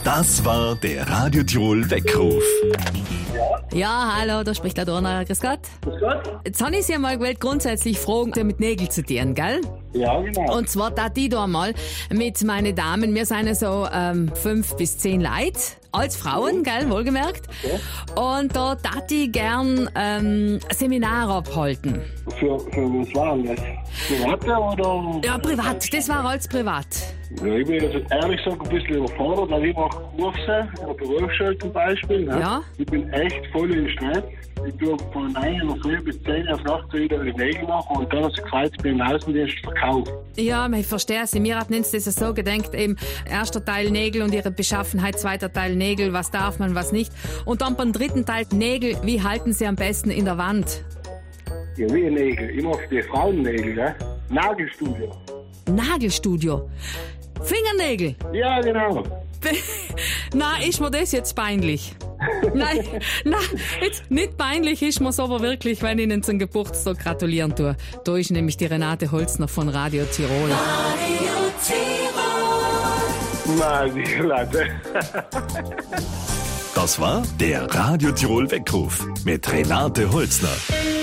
Das war der Radio Tirol Weckruf. Ja, hallo, da spricht der Donner. Grüß Gott. Grüß Gott. Jetzt habe ich Sie einmal gewählt, grundsätzlich fragen, mit Nägeln zu tun, gell? Ja, genau. Und zwar da die da einmal mit meinen Damen, wir sind ja so 5 bis 10 Leute, als Frauen, gell, wohlgemerkt. Ja. Und da ich gern ein Seminar abhalten. Für was war das? Private oder? Ja, privat, das war alles privat. Ja, ich bin also ehrlich gesagt ein bisschen überfordert, weil ich mache Kurse, in der Berufsschule zum Beispiel. Ne? Ja. Ich bin echt voll in Stress. Ich tue von 9 Uhr früh bis 10 Uhr nachts wieder die Nägel machen und dann hat sie gefreut, ich bin im Außendienst verkauft. Ja, ich verstehe Sie. Wir hatten uns das so gedacht, eben erster Teil Nägel und ihre Beschaffenheit, zweiter Teil Nägel, was darf man, was nicht. Und dann beim dritten Teil Nägel, wie halten Sie am besten in der Wand? Ja, wie Nägel. Ich mache die Frauennägel, ne? Nagelstudio. Nagelstudio? Fingernägel? Ja, genau. Na, ist mir das jetzt peinlich? Nein, jetzt nicht peinlich ist mir's aber wirklich, wenn ich Ihnen zum Geburtstag gratulieren tue. Da ist nämlich die Renate Holzner von Radio Tirol. Radio Tirol. Nein, die Leute. Das war der Radio Tirol Weckruf mit Renate Holzner.